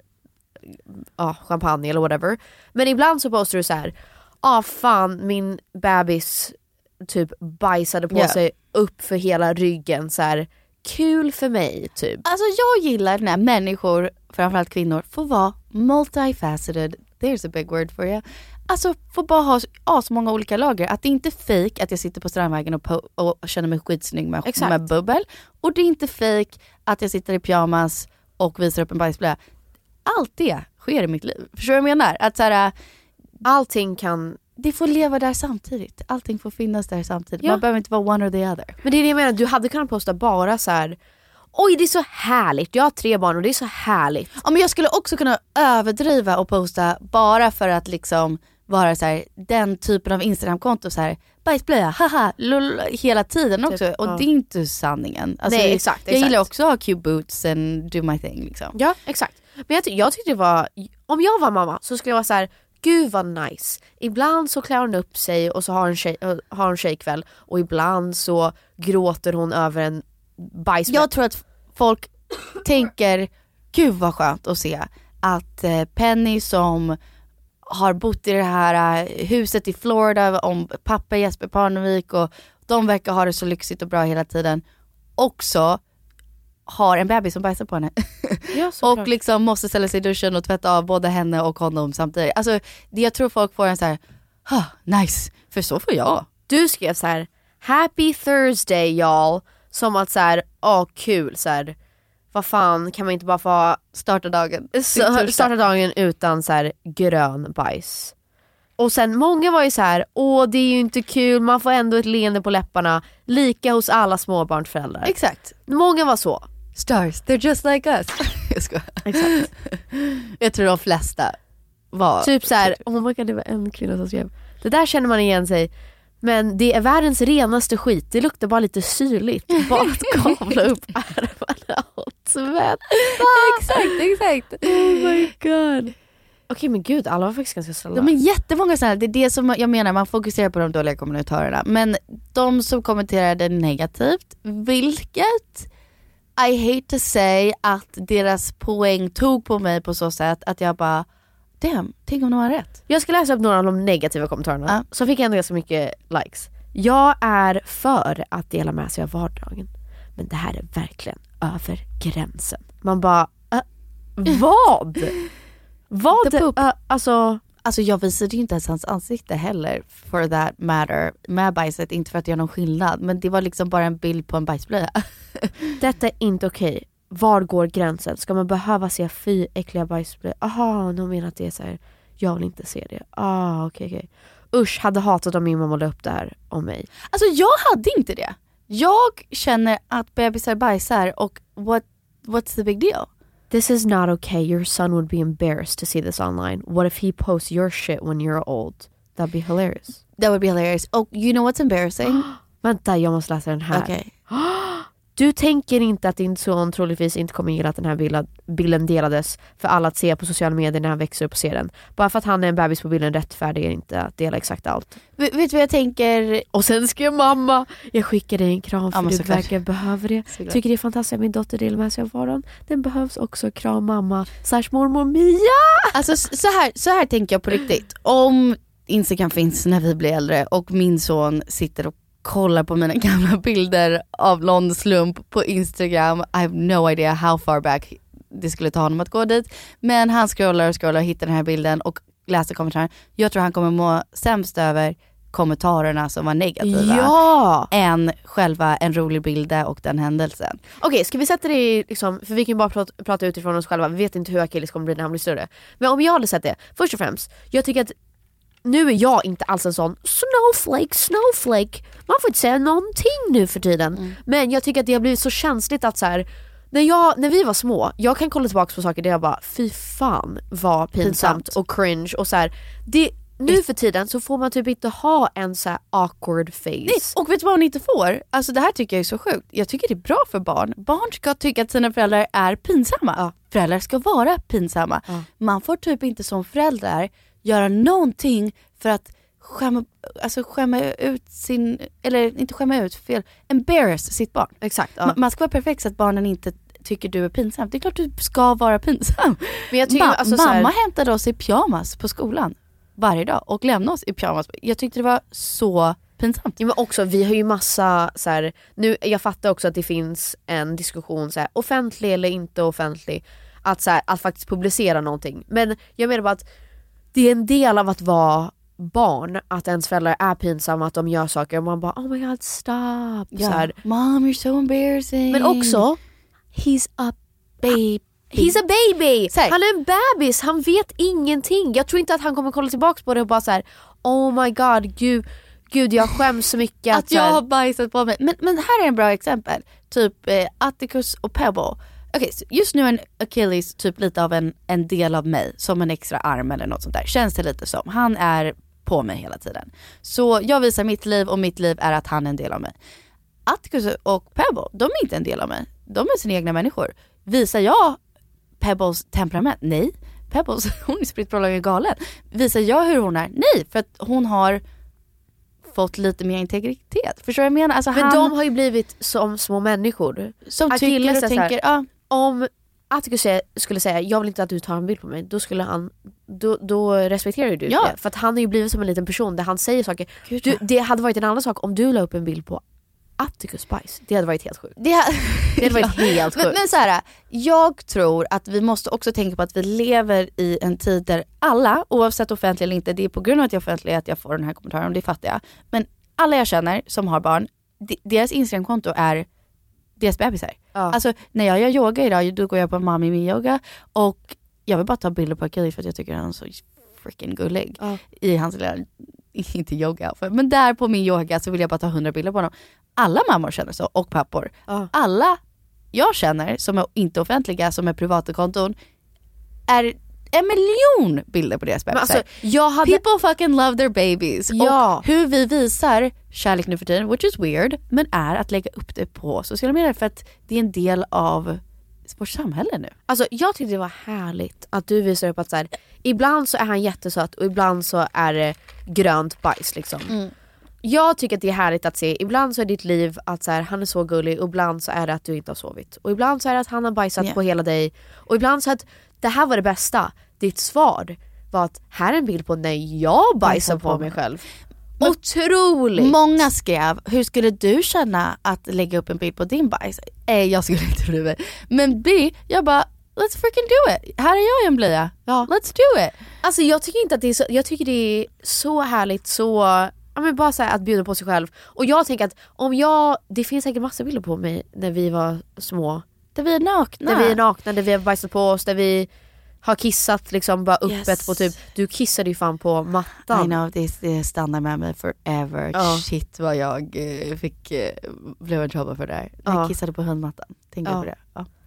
champagne eller whatever. Men ibland så postar du så här: fan, min bebis typ bajsade på sig upp för hela ryggen, så här, kul för mig typ. Alltså jag gillar när människor, framförallt kvinnor, får vara multifaceted. There's a big word for you. Alltså får bara ha så många olika lager. Att det inte är fake att jag sitter på Strandvägen och känner mig skitsnygg med bubbel. Och det är inte fake att jag sitter i pyjamas och visar upp en bajsblöja. Allt det sker i mitt liv. Förstår du vad jag menar? Att så här, allting kan... Det får leva där samtidigt. Allting får finnas där samtidigt. Man behöver inte vara one or the other. Men det är det jag menar. Du hade kunnat posta bara så här: oj, det är så härligt. Jag har 3 barn och det är så härligt. Ja, men jag skulle också kunna överdriva och posta bara för att liksom vara så här, den typen av Instagram-konto så här, bajsblöja, haha, lol, hela tiden också. Typ, och det är inte sanningen. Alltså, nej, exakt. Jag gillar också att ha cute boots and do my thing liksom. Ja, exakt. Men jag tyckte det var, om jag var mamma så skulle jag vara så här: gud vad nice. Ibland så klär hon upp sig och så har hon tjejkväll, och ibland så gråter hon över en bajsblöja. Jag tror att folk tänker, gud vad skönt att se att Penny, som har bott i det här huset i Florida om pappa Jesper Parnevik, och de verkar ha det så lyxigt och bra hela tiden, också har en bebis som bajsar på henne. Ja, och liksom måste ställa sig i duschen och tvätta av både henne och honom samtidigt. Alltså jag tror folk får en så här, nice, för så får jag. Du skrev så här: happy Thursday y'all, som att så här, kul, så här, vad fan, kan man inte bara få starta dagen utan så här grön bajs. Och sen många var ju så här: det är ju inte kul, man får ändå ett leende på läpparna, lika hos alla småbarnsföräldrar. Exakt. Många var så. Stars, they're just like us. Jag skojar. Exakt. Jag tror de flesta var typ så här, det var en kvinna som skrev: det där känner man igen sig, men det är världens renaste skit, det luktar bara lite syrligt. Bara att kavla upp ärmarna och tvätta. Exakt. Oh my god. Okej, men gud, alla var faktiskt ganska snälla. De är jättemånga sådana. Det är det som jag menar, man fokuserar på de dåliga kommentarerna. Men de som kommenterade negativt, vilket I hate to say att deras poäng tog på mig på så sätt att jag bara, damn, tänk om de har rätt. Jag ska läsa upp några av de negativa kommentarerna. Så fick jag ändå ganska mycket likes. Jag är för att dela med sig av vardagen, men det här är verkligen över gränsen. Man bara, vad? Alltså jag visade ju inte ens hans ansikte heller, for that matter, med bajset, inte för att göra någon skillnad, men det var liksom bara en bild på en bajsblöja. Detta är inte okej. Var går gränsen? Ska man behöva se 4 äckliga bajsblöjor? Aha, de menar att det är så här, jag vill inte se det. Okej. Usch, hade hatat om min mamma la upp det här om mig. Alltså jag hade inte det. Jag känner att bebisar bajsar, och what's the big deal? This is not okay. Your son would be embarrassed to see this online. What if he posts your shit when you're old? That'd be hilarious. That would be hilarious. Oh, you know what's embarrassing? Vänta, jag måste läsa den här. Okay. Du tänker inte att din son troligtvis inte kommer gilla att den här bilden delades för alla att se på sociala medier när han växer upp och ser den. Bara för att han är en bebis på bilden rättfärdigar inte att dela exakt allt. Vet du vad jag tänker? Och sen skrev mamma, jag skickar dig en kram för du såklart. verkar behöva det. Tycker det är fantastiskt att min dotter delar med sig av vardagen. Den behövs också, kram mamma. Mormor Mia! Alltså så här tänker jag på riktigt. Om Instagram finns när vi blir äldre och min son sitter och kollar på mina gamla bilder av någon slump på Instagram. I have no idea how far back det skulle ta honom att gå dit. Men han scrollar och hittar den här bilden och läser kommentarer. Jag tror han kommer må sämst över kommentarerna som var negativa än själva en rolig bild och den händelsen. Okej, ska vi sätta det i, liksom, för vi kan bara prata utifrån oss själva. Vi vet inte hur Achilles kommer bli när han blir större. Men om jag hade sett det, först och främst, jag tycker att nu är jag inte alls en sån snowflake. Man får inte säga någonting nu för tiden. Men jag tycker att det har blivit så känsligt att så här, när vi var små, jag kan kolla tillbaka på saker där jag bara, fy fan vad pinsamt och cringe och så här, nu för tiden så får man typ inte ha en så här awkward face. Nej, och vet du vad man inte får? Alltså det här tycker jag är så sjukt. Jag tycker det är bra för barn. Barn ska tycka att sina föräldrar är pinsamma. Ja. Föräldrar ska vara pinsamma. Ja. Man får typ inte som föräldrar göra någonting för att skämma ut sin, eller inte skämma ut, embarrass sitt barn. Exakt. Ja. Man ska vara perfekt så att barnen inte tycker du är pinsam. Det är klart du ska vara pinsam. Men jag tycker, mamma hämtade oss i pyjamas på skolan varje dag och lämnade oss i pyjamas. Jag tyckte det var så pinsamt. Ja, men också, vi har ju massa så här, nu, jag fattar också att det finns en diskussion så här, offentlig eller inte offentlig, att, så här, att faktiskt publicera någonting. Men jag menar bara att det är en del av att vara barn, att ens föräldrar är pinsamma, att de gör saker och man bara, oh my god, stop. Ja. Så här. Mom, you're so embarrassing. Men också, he's a baby. He's a baby. Han är en bebis. Han vet ingenting. Jag tror inte att han kommer kolla tillbaka på det och bara så här, oh my god, gud jag skäms så mycket att jag har bajsat på mig. Men här är en bra exempel. Typ Atticus och Pebble. Okej, så just nu är en Achilles typ lite av en del av mig, som en extra arm eller något sånt där. Känns det lite som. Han är på mig hela tiden. Så jag visar mitt liv och mitt liv är att han är en del av mig. Atticus och Pebble, de är inte en del av mig. De är sina egna människor. Visar jag Pebbles temperament? Nej. Pebbles, hon är spritt galen. Visar jag hur hon är? Nej, för att hon har fått lite mer integritet. Förstår du vad jag menar? Alltså men de har ju blivit som små människor. Som tycker och tänker, ja. Om Atticus skulle säga, jag vill inte att du tar en bild på mig, då skulle han, då respekterar du det. För att han har ju blivit som en liten person där han säger saker. Det hade varit en annan sak om du la upp en bild på Atticus bajs. Det hade varit helt sjukt. Det hade varit helt sjukt. Men så här, jag tror att vi måste också tänka på att vi lever i en tid där alla, oavsett offentlig eller inte, det är på grund av att jag är offentlig att jag får den här kommentaren, om det fattar jag. Men alla jag känner som har barn, deras Instagram-konto är deras bebisar. Ja. Alltså när jag gör yoga idag, då går jag på Mami Min yoga och jag vill bara ta bilder på Achilles för att jag tycker han är så freaking gullig i hans lilla, inte yoga, men där på min yoga så vill jag bara ta 100 bilder på honom. Alla mammor känner så, och pappor. Alla jag känner som är inte offentliga, som är privata konton, är 1 miljon bilder på deras bebisar. Alltså, people fucking love their babies. Ja. Och hur vi visar kärlek nu för tiden, which is weird, men är att lägga upp det på sociala medier för att det är en del av vårt samhälle nu. Alltså jag tyckte det var härligt att du visar upp att så här, ibland så är han jättesöt och ibland så är det grönt bajs liksom. Jag tycker att det är härligt att se. Ibland så är ditt liv att så här, han är så gullig, och ibland så är det att du inte har sovit. Och ibland så är det att han har bajsat på hela dig. Och ibland så att det här var det bästa. Ditt svar var att här är en bild på när jag bajsar på mig själv. Otroligt. Många skrev, hur skulle du känna att lägga upp en bild på din bajs? Jag skulle inte tro det. Men jag bara, let's freaking do it. Här är jag i en blöja. Ja. Let's do it. Alltså jag tycker inte att det är så, jag tycker det är så härligt, så men bara så här, att bjuda på sig själv. Och jag tänker att det finns säkert massa bilder på mig när vi var små. Där vi är nakna. Där vi har bajsat på oss, där vi har kissat liksom bara öppet på typ, du kissade ju fan på mattan. I know, det stannar med mig forever. Shit vad jag blev en trouble för det där. Jag kissade på hundmattan. Tänker på det.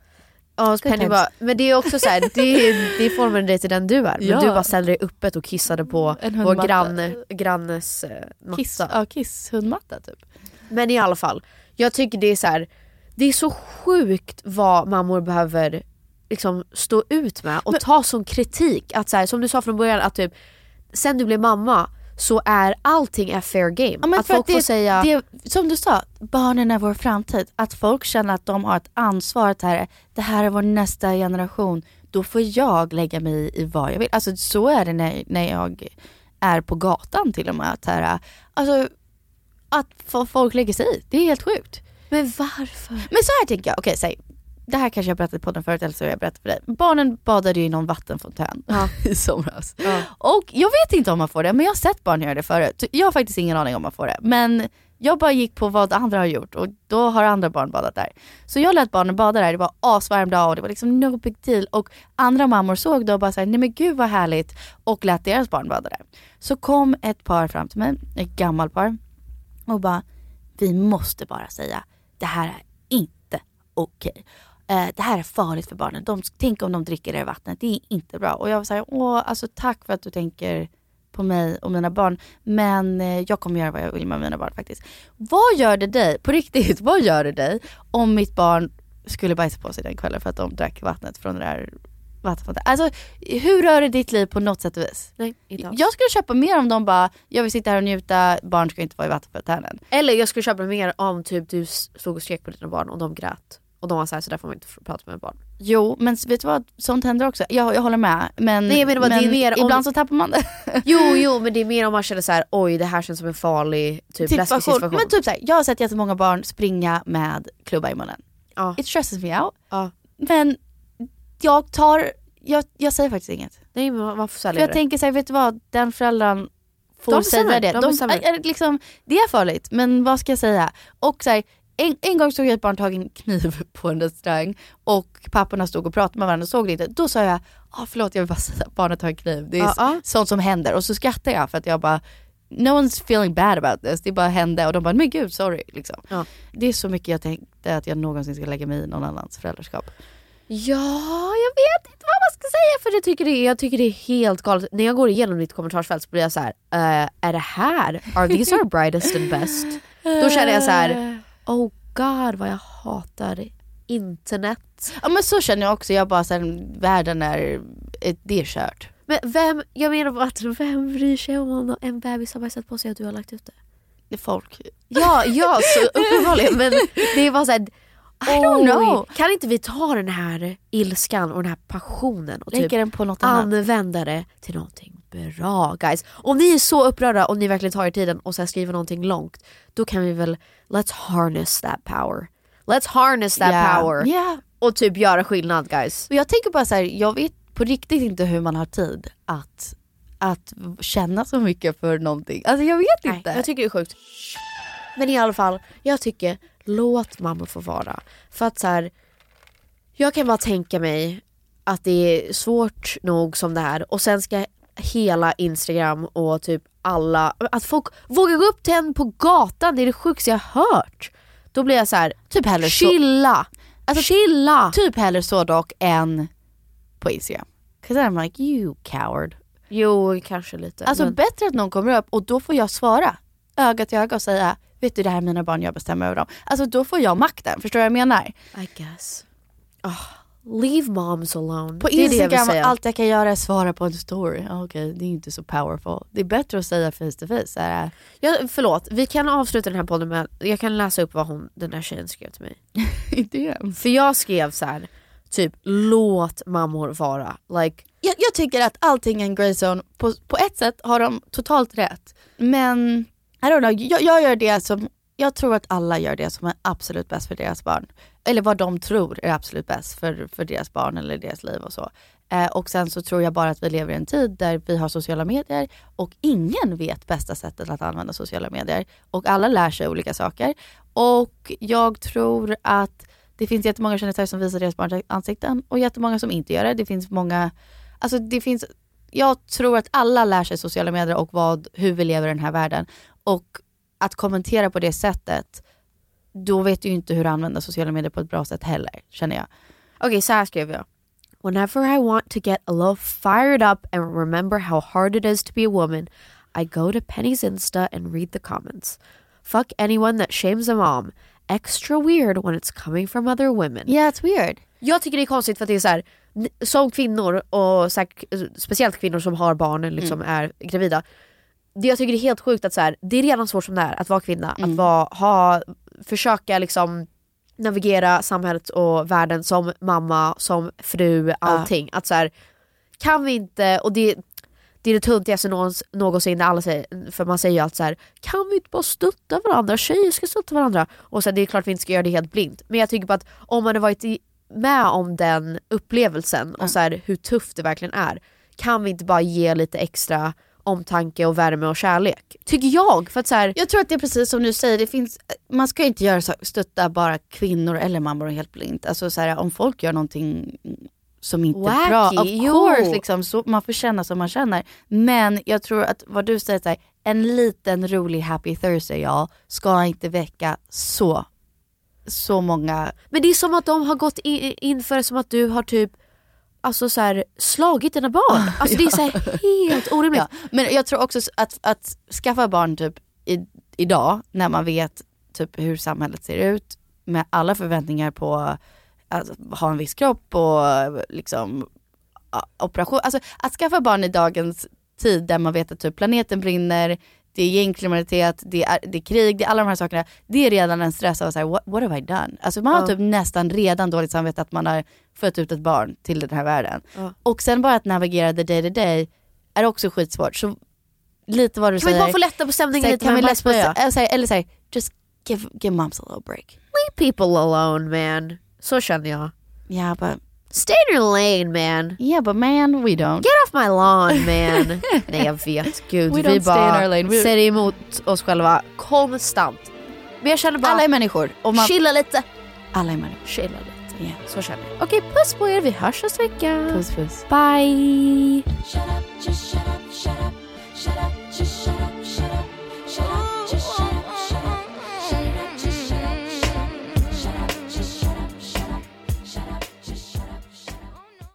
Men det är också så här, det formade dig till den du är. Men du bara ställde dig öppet och kissade på vår grannes matta. Kisshundmatta typ. Men i alla fall, jag tycker det är så här, Det är så sjukt vad mammor behöver liksom stå ut med och ta som kritik. Att så här, som du sa från början, att typ sen du blev mamma så är allting fair game. Ja, att folk får säga... som du sa, barnen är vår framtid. Att folk känner att de har ett ansvar. Att det här är vår nästa generation. Då får jag lägga mig i vad jag vill. Alltså så är det när jag är på gatan till och med. Att folk lägger sig i. Det är helt sjukt. Men varför? Men så här tänker jag. Okej, säg. Det här kanske jag berättade på den förut, eller så har jag berättat för dig. Barnen badade ju i någon vattenfontän i somras. Ja. Och jag vet inte om man får det, men jag har sett barn göra det förut. Jag har faktiskt ingen aning om man får det. Men jag bara gick på vad andra har gjort och då har andra barn badat där. Så jag lät barnen bada där, det var asvarm dag och det var liksom no big deal. Och andra mammor såg då och bara såhär, nej men gud vad härligt, och lät deras barn bada där. Så kom ett par fram till mig, ett gammalt par, och bara, vi måste bara säga, det här är inte okej. Det här är farligt för barnen. Tänk om de dricker det vattnet. Det är inte bra. Och jag var så här, alltså tack för att du tänker på mig och mina barn. Men jag kommer göra vad jag vill med mina barn faktiskt. Vad gör det dig, på riktigt, vad gör det dig om mitt barn skulle bajsa på sig den kvällen för att de drack vattnet från det där vattenfontänen? Alltså, hur rör det ditt liv på något sätt och vis? Nej, inte alls. Jag skulle köpa mer om de bara, jag vill sitta här och njuta, barn ska inte vara i vattenfontänen. Eller jag skulle köpa mer om typ du stod och skrek på dina barn och de grät. Och de var så där får man inte prata med barn. Jo, men vet du vad? Sånt händer också. Jag håller med. Men, nej, men det är mer ibland så tappar man det. Jo, men det är mer om man känner så här, oj, det här känns som en farlig läskig situation. Men typ så här, jag har sett jättemånga barn springa med klubba i munnen. Ja. It stresses me out. Ja. Men jag säger faktiskt inget. Nej, men varför säljer det? För jag tänker så här, vet du vad? Den föräldern får säga det. Det är farligt, men vad ska jag säga? Och så här, en gång stod jag ett barn tagit en kniv på en restaurang och papporna stod och pratade med varandra och såg det inte. Då sa jag, förlåt, jag vill bara säga att barnet tar en kniv. Det är sånt som händer. Och så skrattade jag för att jag bara, no one's feeling bad about this. Det bara hände och de bara, men gud, sorry. Liksom. Ja. Det är så mycket jag tänkte att jag någonsin ska lägga mig i någon annans föräldraskap. Ja, jag vet inte vad man ska säga, för jag tycker det är helt galet. När jag går igenom ditt kommentarsfält så blir jag så här, är det här? Are these our brightest and best? Då känner jag så här, oh god, vad jag hatar internet. Ja, men så känner jag också. Jag bara såhär, världen det är kört. Men vem bryr sig om en bebis har bajsat på sig att du har lagt ut det? Det är folk. Ja, så uppenbarligen. Men det var såhär, I don't know. Kan inte vi ta den här ilskan och den här passionen och lägga typ den på något annat, använda det till någonting bra, guys. Om ni är så upprörda och ni verkligen tar er tiden och så skriver någonting långt, då kan vi väl let's harness that power. Let's harness that power. Yeah. Och typ göra skillnad, guys. Och jag tänker bara så här, jag vet på riktigt inte hur man har tid att känna så mycket för någonting. Alltså jag vet inte. Jag tycker det är sjukt. Men i alla fall, jag tycker låt mamma få vara. För att så här, jag kan bara tänka mig att det är svårt nog som det här. Och sen ska hela Instagram och typ alla, att folk vågar gå upp till en på gatan, det är det sjukaste jag har hört. Då blir jag så här, typ hellre chilla. Chilla. Typ hellre så dock än på Instagram. 'Cause I'm like, you coward. Jo, kanske lite. Alltså bättre att någon kommer upp och då får jag svara öga till öga och säga, vet du, det här är mina barn, jag bestämmer över dem. Alltså då får jag makten, förstår du vad jag menar? I guess. Leave moms alone. På Instagram, allt jag kan göra är svara på en story. Okej, det är inte så powerful. Det är bättre att säga face to face. Ja, förlåt, vi kan avsluta den här podden med, jag kan läsa upp vad den där tjejen skrev till mig. Det. För jag skrev så här, typ, låt mammor vara. Like, jag tycker att allting är en grey zone. På ett sätt har de totalt rätt. Men I don't know, jag gör det som, jag tror att alla gör det som är absolut bäst för deras barn. Eller vad de tror är absolut bäst för deras barn eller deras liv och så. Och sen så tror jag bara att vi lever i en tid där vi har sociala medier och ingen vet bästa sättet att använda sociala medier. Och alla lär sig olika saker. Och jag tror att det finns jättemånga kändisar som visar deras barns ansikten och jättemånga som inte gör det. Det finns många, alltså jag tror att alla lär sig sociala medier och hur vi lever i den här världen. Och att kommentera på det sättet, då vet du ju inte hur du använder sociala medier på ett bra sätt heller, känner jag. Okej, så här skrev jag. Whenever I want to get a little fired up and remember how hard it is to be a woman, I go to Penny's Insta and read the comments. Fuck anyone that shames a mom. extra weird when it's coming from other women. Yeah, it's weird. Jag tycker det är konstigt för att det är så här, som kvinnor och så här, speciellt kvinnor som har barn eller liksom är gravida. Jag tycker det är helt sjukt att så här, det är redan svårt som det är att vara kvinna, att försöka liksom navigera samhället och världen som mamma, som fru, allting. Att så här, kan vi inte, och det är det töntigaste någonsin alla säger, för man säger ju alltid så här, kan vi inte bara stötta varandra, tjejer ska stötta varandra, och så här, det är klart vi inte ska göra det helt blint, men jag tycker på att om man har varit med om den upplevelsen och så här, hur tufft det verkligen är, kan vi inte bara ge lite extra omtanke och värme och kärlek, tycker jag, för att så här, jag tror att det är precis som du säger, det finns, man ska inte göra så, stötta bara kvinnor eller mammor helt blint, alltså så här, om folk gör någonting som inte är bra, of course liksom, så man får känna som man känner, men jag tror att vad du säger så här, en liten rolig happy Thursday ska inte väcka så många. Men det är som att de har gått inför som att du har typ alltså så här, slagit dina barn. Alltså det är så här helt orimligt. Men jag tror också att skaffa barn typ idag när man vet typ hur samhället ser ut med alla förväntningar på att ha en viss kropp och liksom operation. Alltså att skaffa barn i dagens tid där man vet att typ planeten brinner, det är gängkriminalitet, det är krig, det är alla de här sakerna. Det är redan en stress av att säga, what have I done? Alltså man har typ nästan redan dåligt samvete att man har fött ut ett barn till den här världen. Och sen bara att navigera the day to day är också skitsvårt. Så lite vad du säger. Kan vi bara få lätta på stämningen lite? Kan vi lätta på eller säg, just give moms a little break. Leave people alone, man. Så känner jag. Yeah, but stay in your lane, man. Yeah, but man, we don't. Get off my lawn, man. Nej, jag vet. Gud, vi bara ser emot oss själva konstant. Men jag känner bara, alla är människor. Och man chilla lite. Alla är människor. Chilla lite. Yeah. Så känner jag. Okej, puss på er. Vi hörs nästa vecka. Puss, puss. Bye. Shut up, just shut up, shut up. Shut up, just shut up, shut up. Shut up, just shut up, shut up. Shut up, just shut up, shut up. Shut up, just shut up, shut up. Shut up, just shut up, shut up.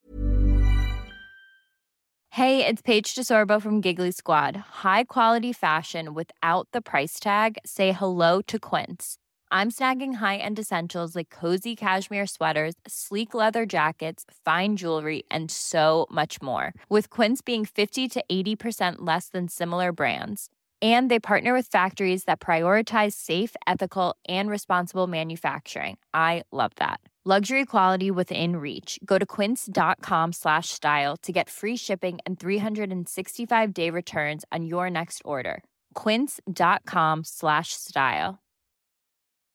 Hey, it's Paige DeSorbo from Giggly Squad. High quality fashion without the price tag. Say hello to Quince. I'm snagging high-end essentials like cozy cashmere sweaters, sleek leather jackets, fine jewelry, and so much more. With Quince being 50 to 80% less than similar brands. And they partner with factories that prioritize safe, ethical, and responsible manufacturing. I love that. Luxury quality within reach. Go to quince.com/style to get free shipping and 365-day returns on your next order. Quince.com/style.